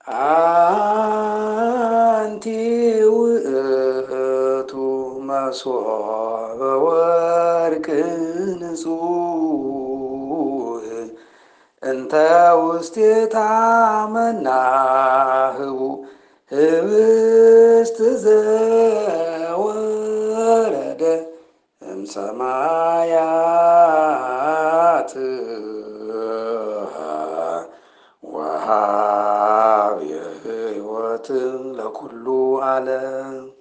አንቲ ውእቱ መሶበ ወርቅ ንጹሕ እንተ ውስቴታ መናህቡ ህብስት ዘወረደ እምሰማያት ወሃብ የሕይወት ለኩሉ ዓለም